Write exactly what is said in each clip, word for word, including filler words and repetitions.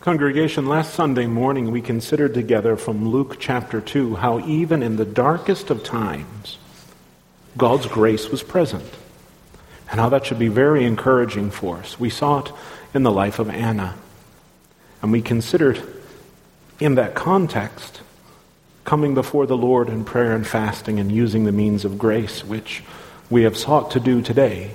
Congregation, last Sunday morning we considered together from Luke chapter two how even in the darkest of times, God's grace was present, and how that should be very encouraging for us. We saw it in the life of Anna, and we considered in that context coming before the Lord in prayer and fasting and using the means of grace, which we have sought to do today.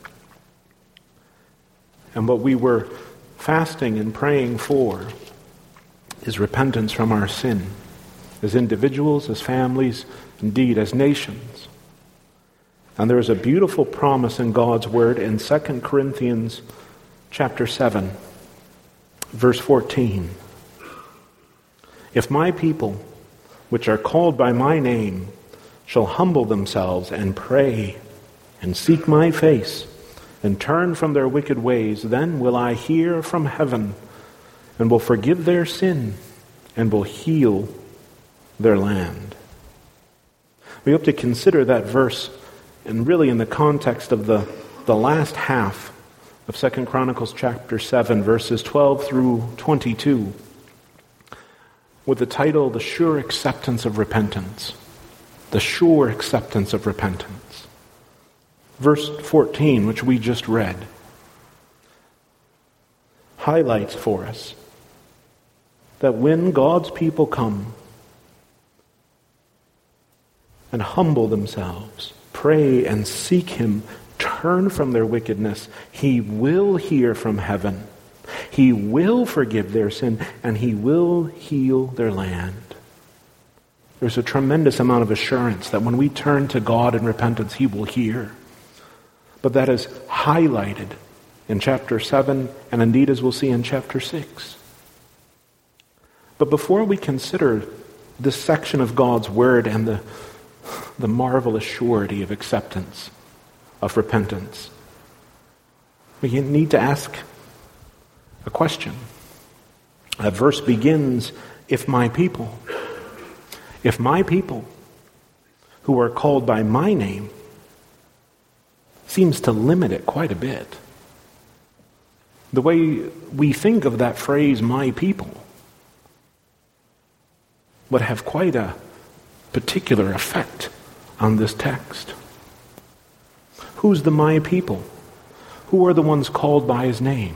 And what we were fasting and praying for is repentance from our sin, as individuals, as families, indeed as nations. And there is a beautiful promise in God's word in Second Corinthians chapter seven, verse fourteen. If my people, which are called by my name, shall humble themselves and pray and seek my face and turn from their wicked ways, then will I hear from heaven and will forgive their sin and will heal their land. We hope to consider that verse, and really in the context of the, the last half of Second Chronicles chapter seven, verses twelve through twenty-two, with the title, The Sure Acceptance of Repentance. The Sure Acceptance of Repentance. Verse fourteen, which we just read, highlights for us that when God's people come and humble themselves, pray and seek Him, turn from their wickedness, He will hear from heaven. He will forgive their sin, and He will heal their land. There's a tremendous amount of assurance that when we turn to God in repentance, He will hear. But that is highlighted in chapter seven, and indeed as we'll see in chapter six. But before we consider this section of God's Word and the, the marvelous surety of acceptance, of repentance, we need to ask a question. That verse begins, if my people, if my people who are called by my name, seems to limit it quite a bit. The way we think of that phrase, my people, would have quite a particular effect on this text. Who's the my people? Who are the ones called by His name?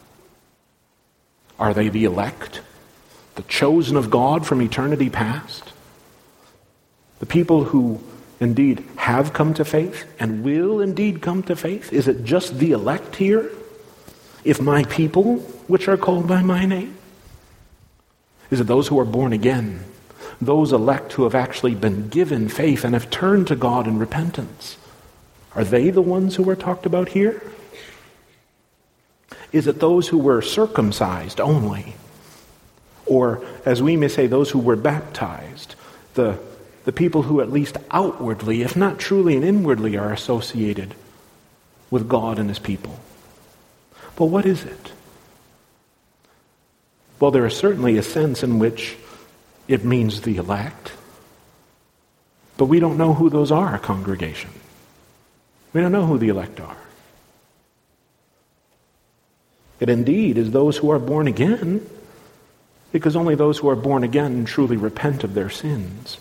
Are they the elect? The chosen of God from eternity past? The people who indeed have come to faith and will indeed come to faith? Is it just the elect here? If my people, which are called by my name? Is it those who are born again? Those elect who have actually been given faith and have turned to God in repentance? Are they the ones who are talked about here? Is it those who were circumcised only? Or, as we may say, those who were baptized? The, the people who at least outwardly, if not truly and inwardly, are associated with God and His people? But what is it? Well, there is certainly a sense in which it means the elect. But we don't know who those are, congregation. We don't know who the elect are. It indeed is those who are born again, because only those who are born again truly repent of their sins.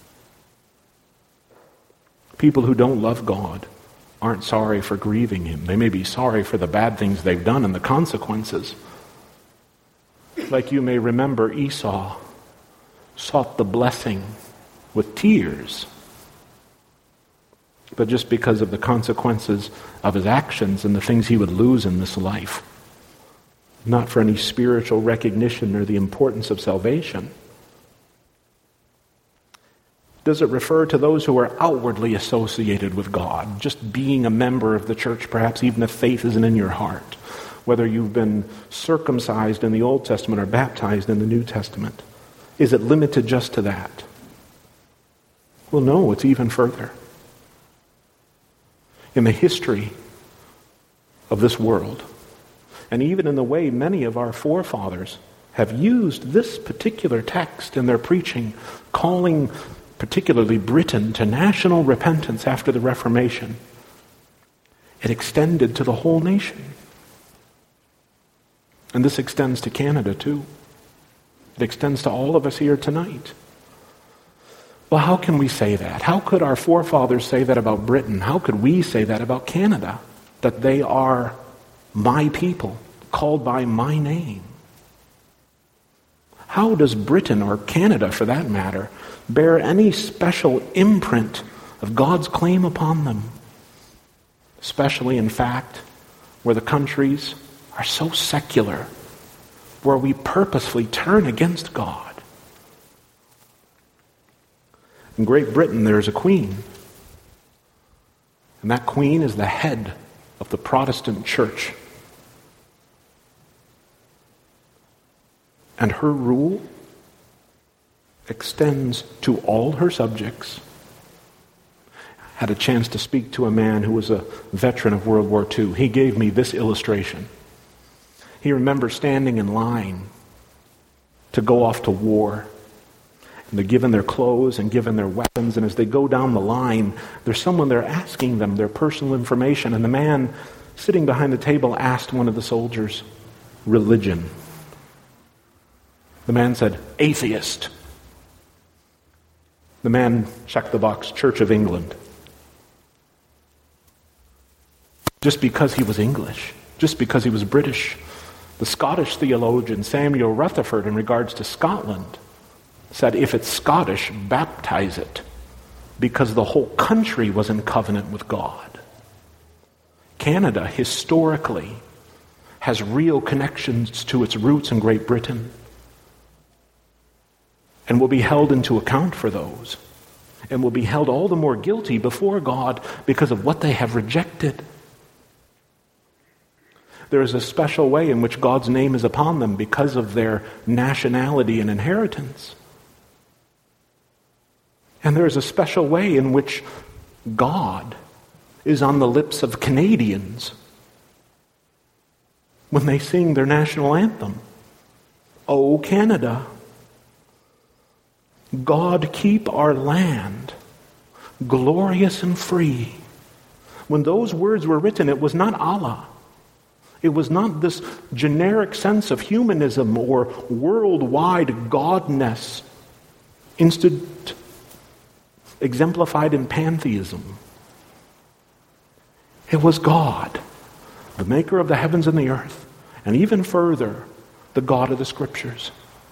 People who don't love God aren't sorry for grieving Him. They may be sorry for the bad things they've done and the consequences. Like you may remember, Esau sought the blessing with tears. But just because of the consequences of his actions and the things he would lose in this life. Not for any spiritual recognition or the importance of salvation. Does it refer to those who are outwardly associated with God, just being a member of the church, perhaps even if faith isn't in your heart, whether you've been circumcised in the Old Testament or baptized in the New Testament? Is it limited just to that? Well, no, it's even further. In the history of this world, and even in the way many of our forefathers have used this particular text in their preaching, calling particularly Britain to national repentance after the Reformation, it extended to the whole nation. And this extends to Canada too. It extends to all of us here tonight. Well, how can we say that? How could our forefathers say that about Britain? How could we say that about Canada? That they are my people, called by my name. How does Britain, or Canada for that matter, bear any special imprint of God's claim upon them? Especially, in fact, where the countries are so secular, where we purposefully turn against God. In Great Britain, there is a queen. And that queen is the head of the Protestant church. And her rule extends to all her subjects. I had a chance to speak to a man who was a veteran of World War Two. He gave me this illustration. He remembers standing in line to go off to war. And they're given their clothes and given their weapons, and as they go down the line, there's someone there asking them their personal information, and the man sitting behind the table asked one of the soldiers, religion. The man said, atheist. The man checked the box, Church of England. Just because he was English, just because he was British. The Scottish theologian Samuel Rutherford, in regards to Scotland, said, if it's Scottish, baptize it, because the whole country was in covenant with God. Canada, historically, has real connections to its roots in Great Britain and will be held into account for those, and will be held all the more guilty before God because of what they have rejected. There is a special way in which God's name is upon them because of their nationality and inheritance. And there is a special way in which God is on the lips of Canadians when they sing their national anthem. O Canada, God keep our land glorious and free. When those words were written, it was not Allah. It was not this generic sense of humanism or worldwide godness instituted exemplified in pantheism. It was God, the maker of the heavens and the earth, and even further, the God of the Scriptures.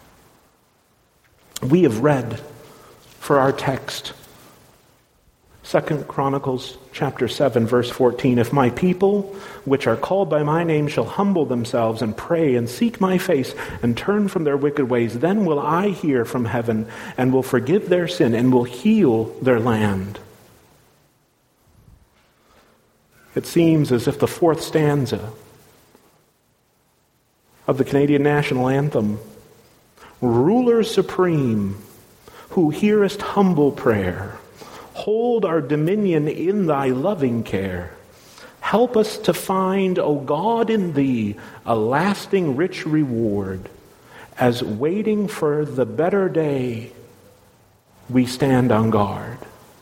We have read for our text Second Chronicles chapter seven, verse fourteen. If my people, which are called by my name, shall humble themselves and pray and seek my face and turn from their wicked ways, then will I hear from heaven and will forgive their sin and will heal their land. It seems as if the fourth stanza of the Canadian national anthem, ruler supreme, who hearest humble prayer, hold our dominion in thy loving care. Help us to find, O God, in thee a lasting rich reward, as waiting for the better day we stand on guard.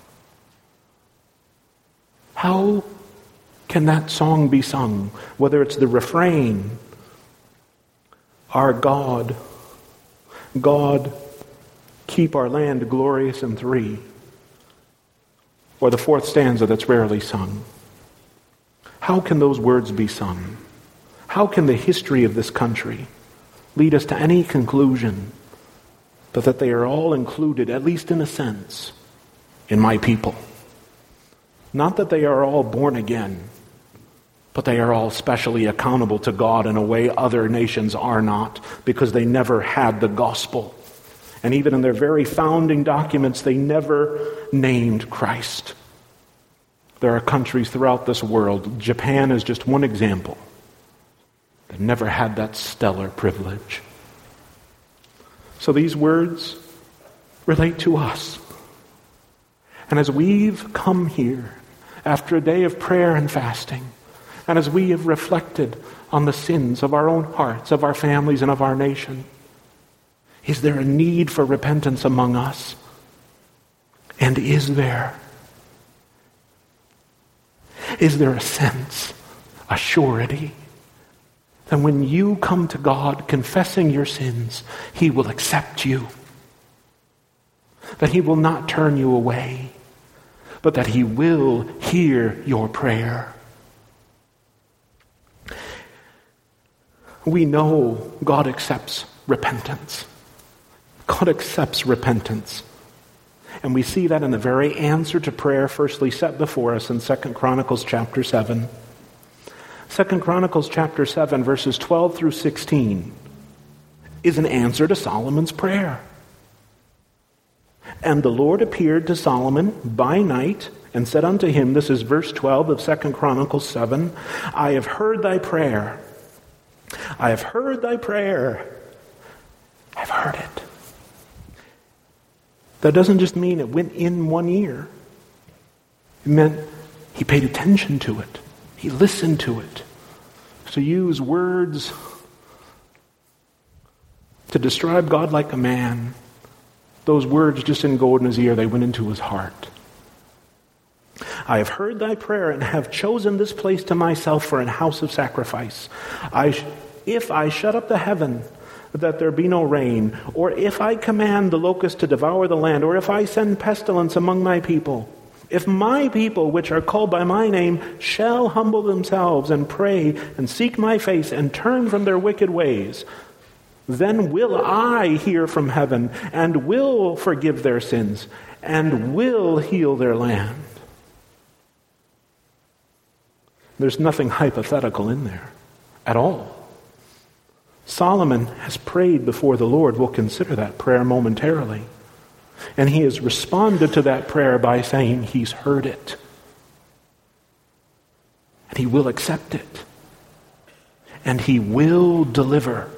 How can that song be sung? Whether it's the refrain, our God, God, keep our land glorious and free, or the fourth stanza that's rarely sung. How can those words be sung? How can the history of this country lead us to any conclusion but that they are all included, at least in a sense, in my people? Not that they are all born again, but they are all specially accountable to God in a way other nations are not, because they never had the gospel. And even in their very founding documents, they never named Christ. There are countries throughout this world, Japan is just one example, that never had that stellar privilege. So these words relate to us. And as we've come here after a day of prayer and fasting, and as we have reflected on the sins of our own hearts, of our families, and of our nation, is there a need for repentance among us? And is there? Is there a sense, a surety, then when you come to God confessing your sins, He will accept you. That He will not turn you away, but that He will hear your prayer. We know God accepts repentance. God accepts repentance. And we see that in the very answer to prayer firstly set before us in Second Chronicles chapter seven. Second Chronicles chapter seven, verses twelve through sixteen, is an answer to Solomon's prayer. And the Lord appeared to Solomon by night and said unto him, this is verse twelve of Second Chronicles seven, I have heard thy prayer. I have heard thy prayer. I've heard it. That doesn't just mean it went in one ear. It meant he paid attention to it. He listened to it. To use words to describe God like a man, those words just didn't go in his ear, they went into his heart. I have heard thy prayer and have chosen this place to myself for an house of sacrifice. I, sh- if I shut up the heaven that there be no rain, or if I command the locust to devour the land, or if I send pestilence among my people, if my people, which are called by my name, shall humble themselves and pray and seek my face and turn from their wicked ways, then will I hear from heaven and will forgive their sins and will heal their land. There's nothing hypothetical in there at all. Solomon has prayed before the Lord. We'll consider that prayer momentarily. And he has responded to that prayer by saying he's heard it. And he will accept it. And he will deliver.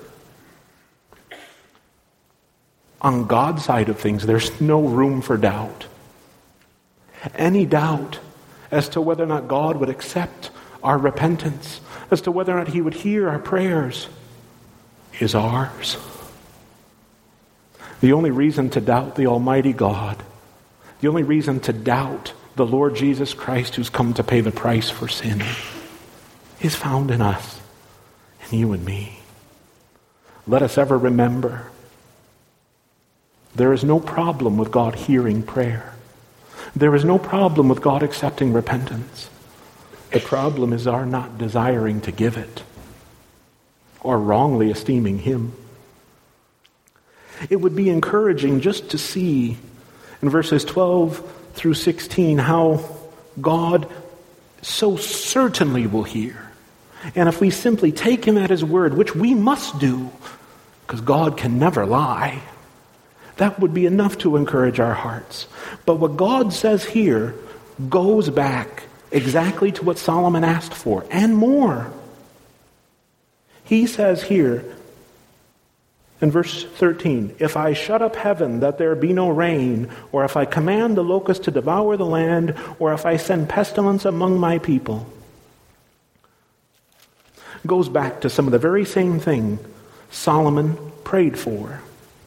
On God's side of things, there's no room for doubt. Any doubt as to whether or not God would accept our repentance, as to whether or not He would hear our prayers, is ours. The only reason to doubt the Almighty God, the only reason to doubt the Lord Jesus Christ who's come to pay the price for sin, is found in us, in you and me. Let us ever remember, there is no problem with God hearing prayer. There is no problem with God accepting repentance. The problem is our not desiring to give it, or wrongly esteeming Him. It would be encouraging just to see in verses twelve through sixteen how God so certainly will hear. And if we simply take Him at His word, which we must do, because God can never lie, that would be enough to encourage our hearts. But what God says here goes back exactly to what Solomon asked for, and more. He says here, in verse thirteen, if I shut up heaven that there be no rain, or if I command the locust to devour the land, or if I send pestilence among my people, goes back to some of the very same thing Solomon prayed for.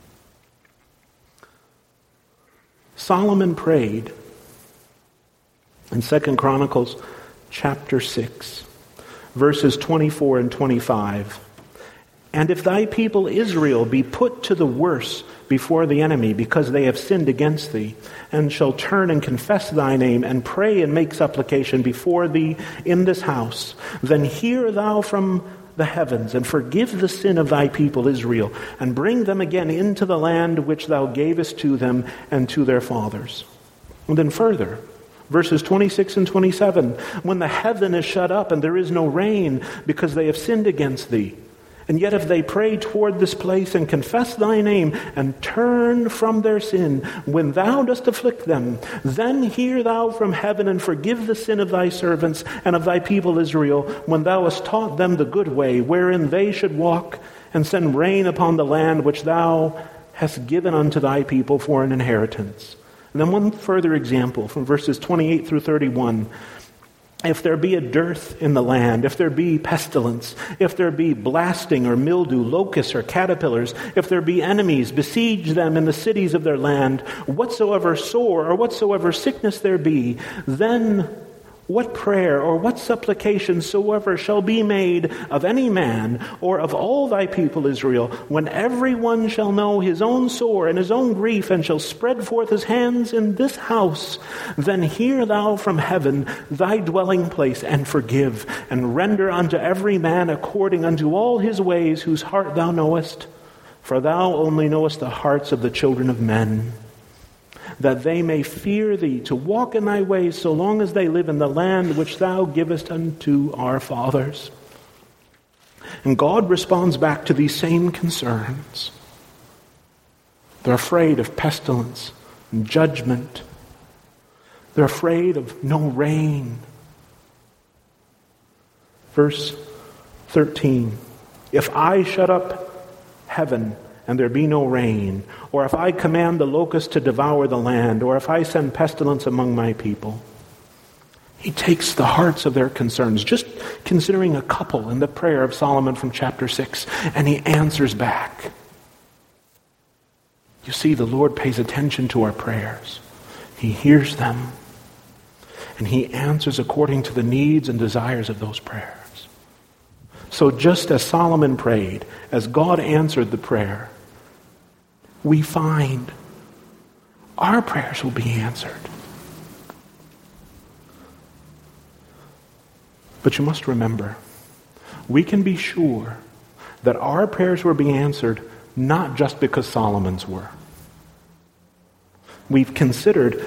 Solomon prayed in Second Chronicles chapter six, verses twenty-four and twenty-five. And if thy people Israel be put to the worse before the enemy, because they have sinned against thee, and shall turn and confess thy name, and pray and make supplication before thee in this house, then hear thou from the heavens, and forgive the sin of thy people Israel, and bring them again into the land which thou gavest to them and to their fathers. And then further, verses twenty-six and twenty-seven, when the heaven is shut up and there is no rain because they have sinned against thee, and yet if they pray toward this place and confess thy name and turn from their sin, when thou dost afflict them, then hear thou from heaven and forgive the sin of thy servants and of thy people Israel, when thou hast taught them the good way wherein they should walk, and send rain upon the land which thou hast given unto thy people for an inheritance. And then one further example from verses twenty-eight through thirty-one. If there be a dearth in the land, if there be pestilence, if there be blasting or mildew, locusts or caterpillars, if there be enemies, besiege them in the cities of their land, whatsoever sore or whatsoever sickness there be, then What prayer or what supplication soever shall be made of any man or of all thy people Israel, when every one shall know his own sore and his own grief, and shall spread forth his hands in this house, then hear thou from heaven thy dwelling place, and forgive, and render unto every man according unto all his ways, whose heart thou knowest. For thou only knowest the hearts of the children of men, that they may fear thee, to walk in thy ways, so long as they live in the land which thou givest unto our fathers. And God responds back to these same concerns. They're afraid of pestilence and judgment. They're afraid of no rain. Verse thirteen, if I shut up heaven and there be no rain, or if I command the locust to devour the land, or if I send pestilence among my people. He takes the hearts of their concerns, just considering a couple in the prayer of Solomon from chapter six, and he answers back. You see, the Lord pays attention to our prayers. He hears them, and he answers according to the needs and desires of those prayers. So just as Solomon prayed, as God answered the prayer, we find our prayers will be answered. But you must remember, we can be sure that our prayers were being answered not just because Solomon's were. We've considered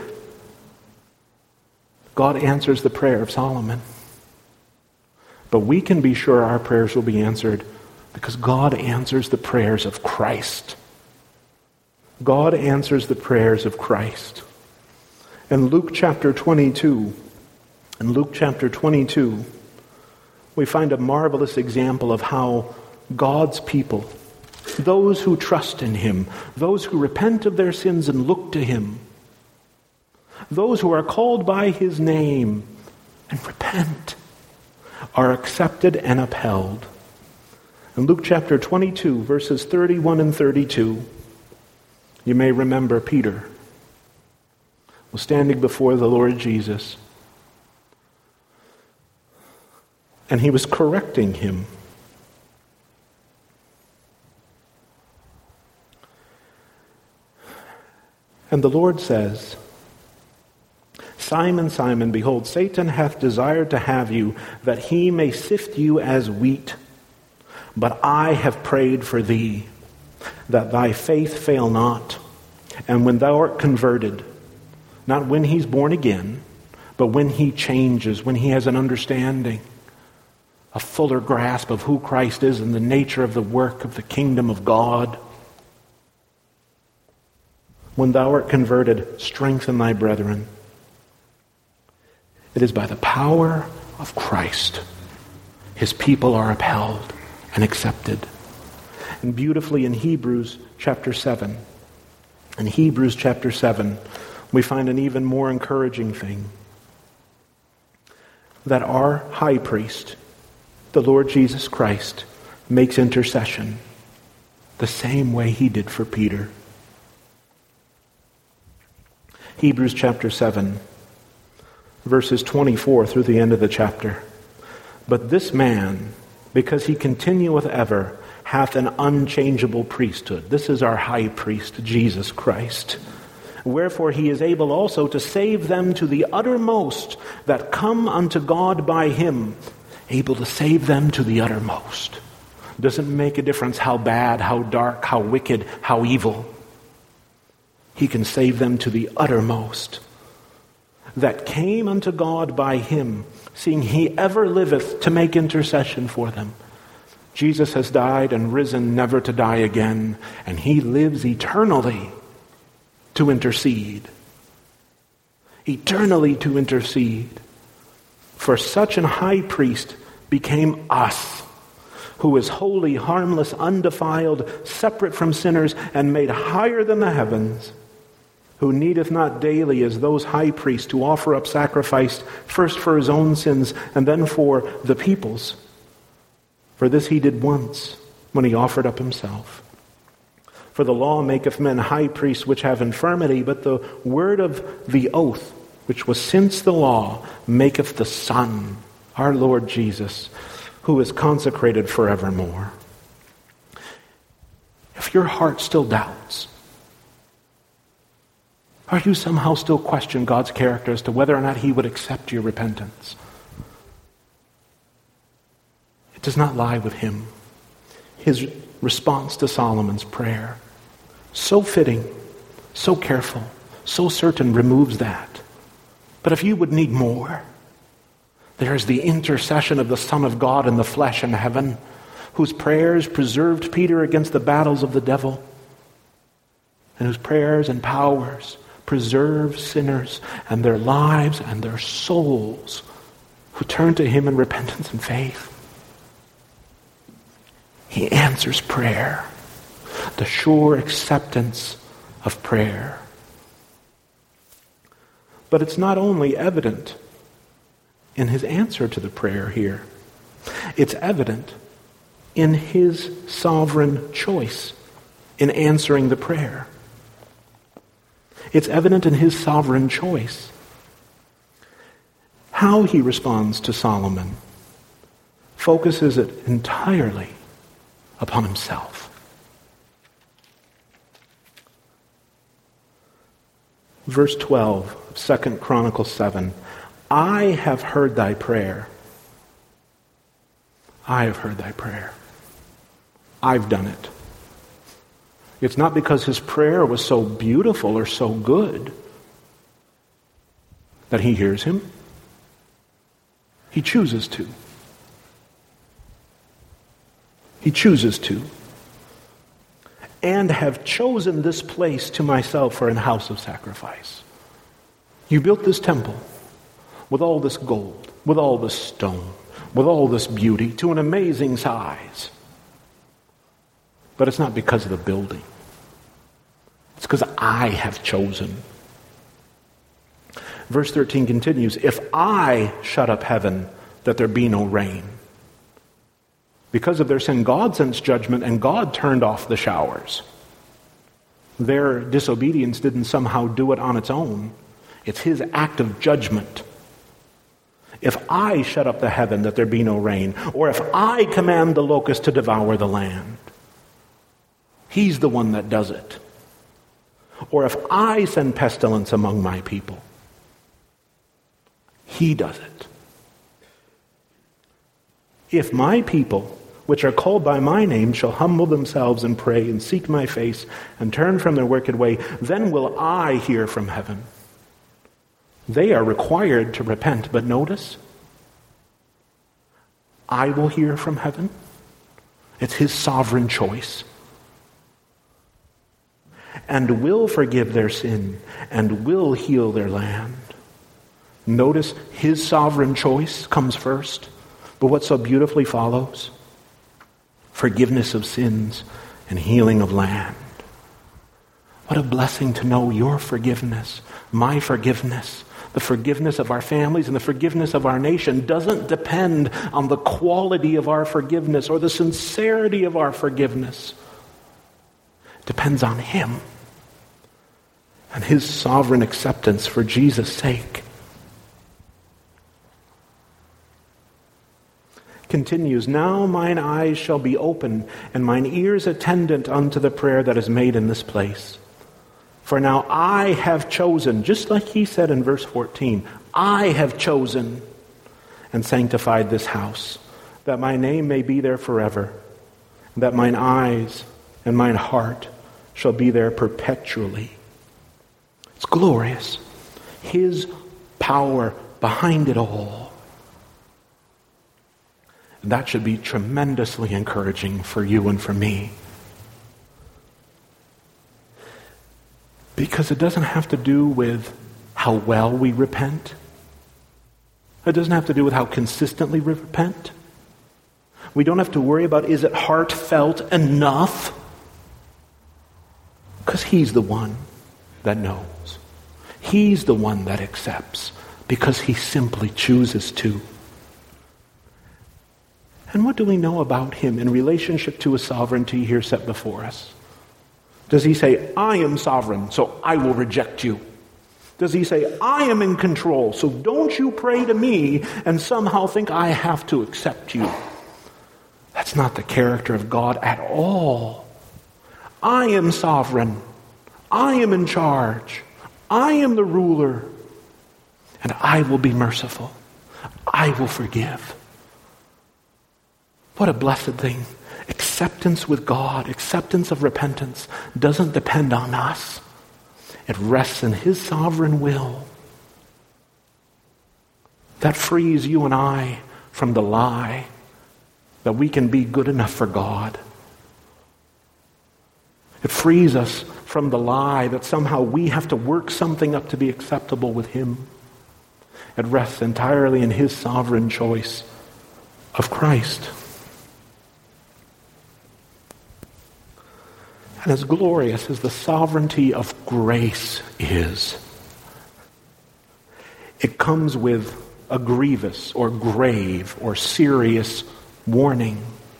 God answers the prayer of Solomon. But we can be sure our prayers will be answered because God answers the prayers of Christ. God answers the prayers of Christ. In Luke chapter twenty-two, in Luke chapter twenty-two, we find a marvelous example of how God's people, those who trust in him, those who repent of their sins and look to him, those who are called by his name and repent, are accepted and upheld. In Luke chapter twenty-two, verses thirty-one and thirty-two, you may remember Peter was standing before the Lord Jesus, and he was correcting him. And the Lord says, Simon, Simon, behold, Satan hath desired to have you, that he may sift you as wheat. But I have prayed for thee, that thy faith fail not. And when thou art converted, not when he's born again, but when he changes, when he has an understanding, a fuller grasp of who Christ is and the nature of the work of the kingdom of God. When thou art converted, strengthen thy brethren. It is by the power of Christ his people are upheld and accepted. And beautifully in Hebrews chapter seven, in Hebrews chapter seven, we find an even more encouraging thing. That our high priest, the Lord Jesus Christ, makes intercession the same way he did for Peter. Hebrews chapter seven, verses twenty-four through the end of the chapter. But this man, because he continueth ever, hath an unchangeable priesthood. This is our high priest, Jesus Christ. Wherefore he is able also to save them to the uttermost that come unto God by him. Able to save them to the uttermost. Doesn't make a difference how bad, how dark, how wicked, how evil. He can save them to the uttermost. That came unto God by him, seeing he ever liveth to make intercession for them. Jesus has died and risen never to die again, and he lives eternally to intercede. Eternally to intercede. For such an high priest became us, who is holy, harmless, undefiled, separate from sinners, and made higher than the heavens, who needeth not daily as those high priests to offer up sacrifice, first for his own sins, and then for the people's. For this he did once, when he offered up himself. For the law maketh men high priests which have infirmity, but the word of the oath which was since the law, maketh the Son, our Lord Jesus, who is consecrated forevermore. If your heart still doubts, or you somehow still question God's character as to whether or not he would accept your repentance, it does not lie with him. His response to Solomon's prayer, so fitting, so careful, so certain, removes that. But if you would need more, there is the intercession of the Son of God in the flesh in heaven, whose prayers preserved Peter against the battles of the devil, and whose prayers and powers preserve sinners and their lives and their souls who turn to him in repentance and faith. He answers prayer, the sure acceptance of prayer. But it's not only evident in his answer to the prayer here. It's evident in his sovereign choice in answering the prayer. It's evident in his sovereign choice. How he responds to Solomon focuses it entirely upon himself. Verse twelve of Second Chronicles seven, I have heard thy prayer. I have heard thy prayer. I've done it. It's not because his prayer was so beautiful or so good that he hears him. He chooses to. He chooses to. And have chosen this place to myself for an house of sacrifice. You built this temple with all this gold, with all this stone, with all this beauty, to an amazing size. But it's not because of the building. It's because I have chosen. Verse thirteen continues, if I shut up heaven, that there be no rain. Because of their sin, God sends judgment, and God turned off the showers. Their disobedience didn't somehow do it on its own. It's his act of judgment. If I shut up the heaven that there be no rain, or if I command the locust to devour the land, he's the one that does it. Or if I send pestilence among my people, he does it. If my people, which are called by my name, shall humble themselves and pray and seek my face and turn from their wicked way, then will I hear from heaven. They are required to repent, but notice, I will hear from heaven. It's his sovereign choice. And will forgive their sin and will heal their land. Notice his sovereign choice comes first, but what so beautifully follows? Forgiveness of sins and healing of land. What a blessing to know your forgiveness, my forgiveness, the forgiveness of our families and the forgiveness of our nation doesn't depend on the quality of our forgiveness or the sincerity of our forgiveness. It depends on him and his sovereign acceptance for Jesus' sake. Continues, now mine eyes shall be open, and mine ears attendant unto the prayer that is made in this place. For now I have chosen, just like he said in verse fourteen, I have chosen and sanctified this house, that my name may be there forever, and that mine eyes and mine heart shall be there perpetually. It's glorious. His power behind it all. That should be tremendously encouraging for you and for me. Because it doesn't have to do with how well we repent. It doesn't have to do with how consistently we repent. We don't have to worry about, is it heartfelt enough? Because he's the one that knows. He's the one that accepts, because he simply chooses to. And what do we know about him in relationship to his sovereignty here set before us? Does he say, I am sovereign, so I will reject you? Does he say, I am in control, so don't you pray to me and somehow think I have to accept you? That's not the character of God at all. I am sovereign. I am in charge. I am the ruler. And I will be merciful. I will forgive. What a blessed thing. Acceptance with God, acceptance of repentance doesn't depend on us. It rests in His sovereign will. That frees you and I from the lie that we can be good enough for God. It frees us from the lie that somehow we have to work something up to be acceptable with Him. It rests entirely in His sovereign choice of Christ. And as glorious as the sovereignty of grace is, it comes with a grievous or grave or serious warning.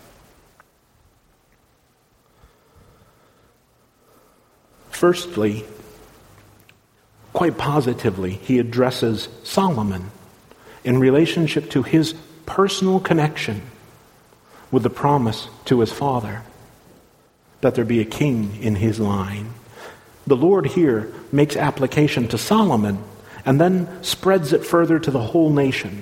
Firstly, quite positively, he addresses Solomon in relationship to his personal connection with the promise to his father that there be a king in his line. The Lord here makes application to Solomon and then spreads it further to the whole nation.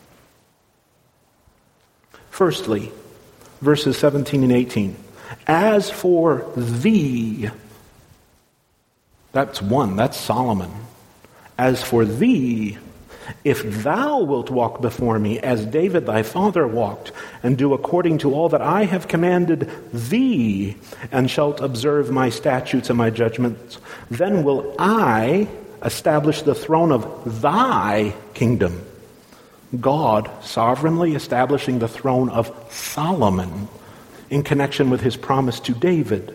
Firstly, verses seventeen and eighteen. As for thee, that's one, that's Solomon. As for thee, if thou wilt walk before me as David thy father walked, and do according to all that I have commanded thee, and shalt observe my statutes and my judgments, then will I establish the throne of thy kingdom. God sovereignly establishing the throne of Solomon in connection with his promise to David.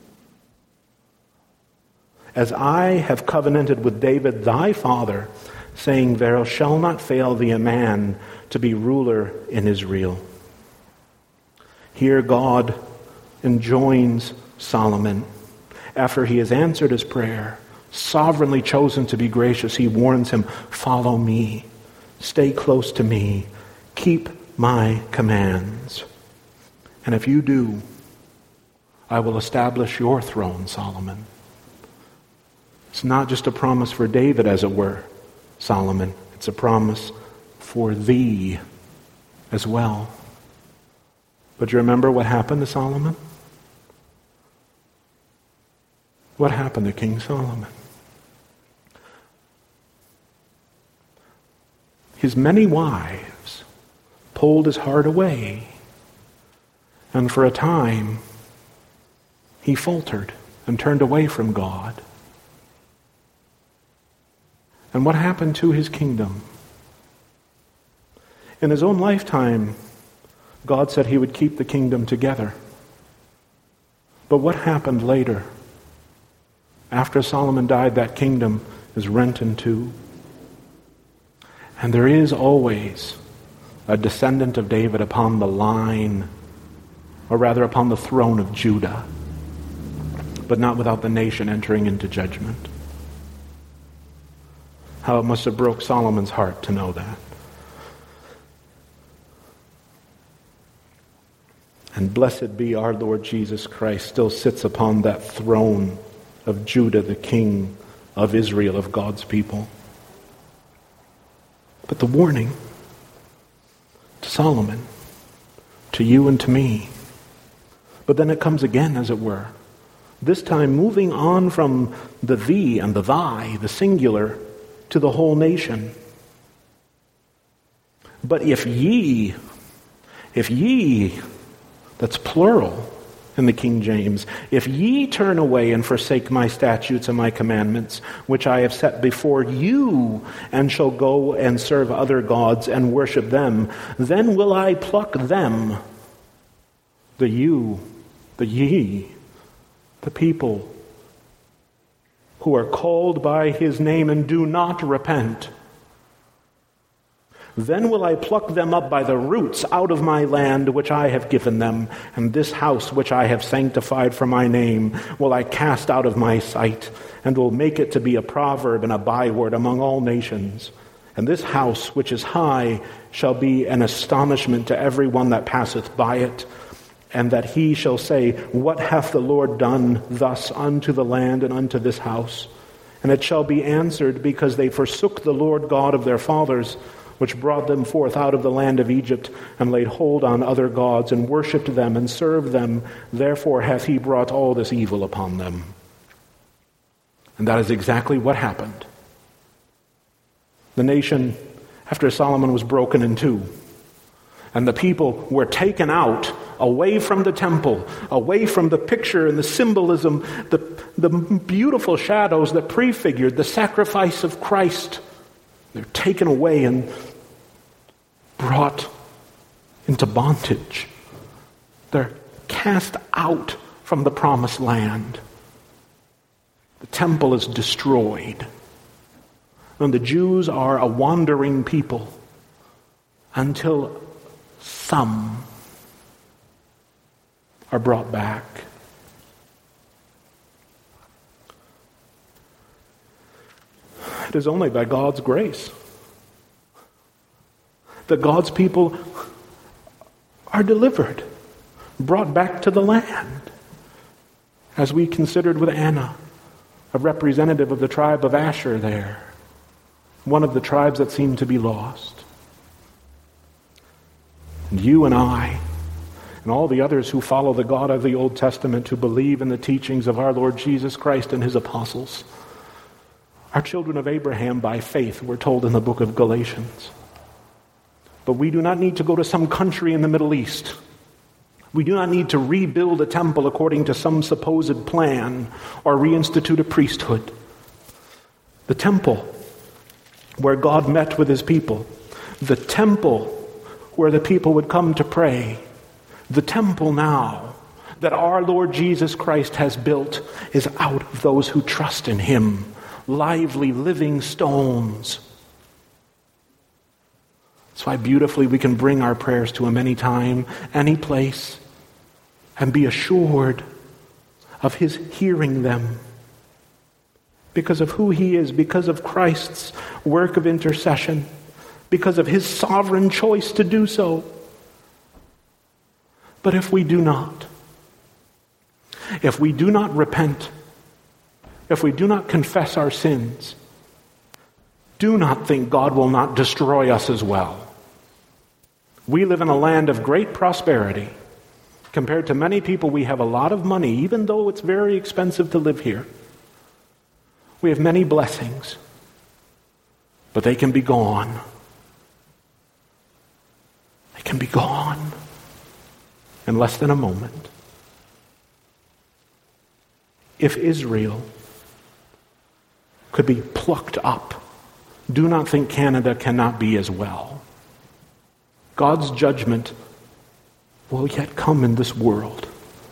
As I have covenanted with David thy father, saying, there shall not fail thee a man to be ruler in Israel. Here God enjoins Solomon. After he has answered his prayer, sovereignly chosen to be gracious, he warns him, follow me, stay close to me, keep my commands. And if you do, I will establish your throne, Solomon. It's not just a promise for David, as it were, Solomon. It's a promise for thee as well. But you remember what happened to Solomon? What happened to King Solomon? His many wives pulled his heart away, and for a time he faltered and turned away from God. And what happened to his kingdom? In his own lifetime, God said he would keep the kingdom together. But what happened later? After Solomon died, that kingdom is rent in two. And there is always a descendant of David upon the line, or rather upon the throne of Judah, but not without the nation entering into judgment. How it must have broke Solomon's heart to know that. And blessed be our Lord Jesus Christ, still sits upon that throne of Judah, the King of Israel, of God's people. But the warning to Solomon, to you and to me, but then it comes again, as it were, this time moving on from the thee and the thy, the singular, to the whole nation. But if ye, if ye, that's plural in the King James, if ye turn away and forsake my statutes and my commandments, which I have set before you, and shall go and serve other gods and worship them, then will I pluck them, the you, the ye, the people who are called by his name and do not repent. Then will I pluck them up by the roots out of my land which I have given them, and this house which I have sanctified for my name will I cast out of my sight, and will make it to be a proverb and a byword among all nations. And this house which is high shall be an astonishment to every one that passeth by it, and that he shall say, What hath the Lord done thus unto the land and unto this house? And it shall be answered, Because they forsook the Lord God of their fathers, which brought them forth out of the land of Egypt, and laid hold on other gods, and worshipped them, and served them. Therefore hath he brought all this evil upon them. And that is exactly what happened. The nation, after Solomon was broken in two, and the people were taken out, away from the temple, away from the picture and the symbolism, the, the beautiful shadows that prefigured the sacrifice of Christ. They're taken away and brought into bondage. They're cast out from the promised land. The temple is destroyed. And the Jews are a wandering people until some are brought back. It is only by God's grace that God's people are delivered, brought back to the land. As we considered with Anna, a representative of the tribe of Asher there, one of the tribes that seemed to be lost. And you and I, and all the others who follow the God of the Old Testament, who believe in the teachings of our Lord Jesus Christ and his apostles, are children of Abraham by faith, we're told in the book of Galatians. But we do not need to go to some country in the Middle East. We do not need to rebuild a temple according to some supposed plan or reinstitute a priesthood. The temple where God met with his people, the temple where the people would come to pray, the temple now that our Lord Jesus Christ has built is out of those who trust in him. Lively, living stones. That's why beautifully we can bring our prayers to him anytime, any place, and be assured of his hearing them. Because of who he is, because of Christ's work of intercession, because of his sovereign choice to do so. But if we do not, if we do not repent, if we do not confess our sins, do not think God will not destroy us as well. We live in a land of great prosperity. Compared to many people, we have a lot of money, even though it's very expensive to live here. We have many blessings, but they can be gone. They can be gone in less than a moment. If Israel could be plucked up, do not think Canada cannot be as well. God's judgment will yet come in this world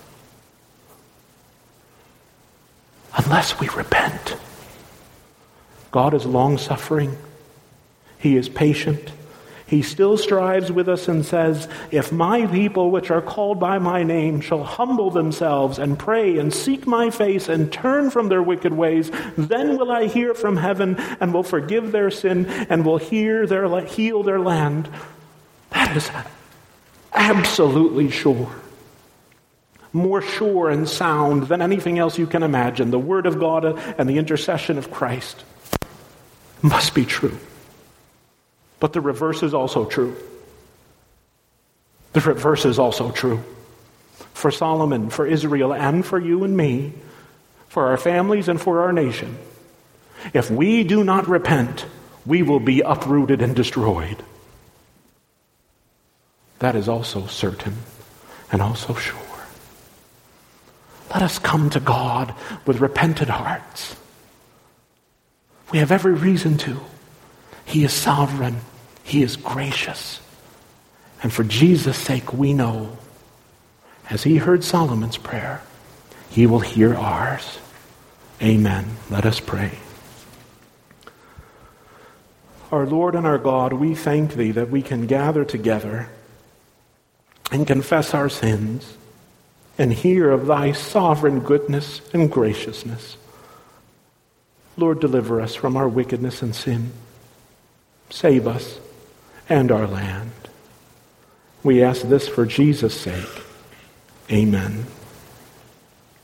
unless we repent. God is long-suffering. He is patient. He still strives with us and says, if my people which are called by my name shall humble themselves and pray and seek my face and turn from their wicked ways, then will I hear from heaven and will forgive their sin and will hear their, heal their land. That is absolutely sure. More sure and sound than anything else you can imagine. The Word of God and the intercession of Christ must be true. But the reverse is also true. The reverse is also true. For Solomon, for Israel, and for you and me, for our families and for our nation. If we do not repent, we will be uprooted and destroyed. That is also certain and also sure. Let us come to God with repentant hearts. We have every reason to. He is sovereign. He is gracious. And for Jesus' sake, we know, as he heard Solomon's prayer, he will hear ours. Amen. Let us pray. Our Lord and our God, we thank thee that we can gather together and confess our sins and hear of thy sovereign goodness and graciousness. Lord, deliver us from our wickedness and sin. Save us and our land. We ask this for Jesus' sake. Amen.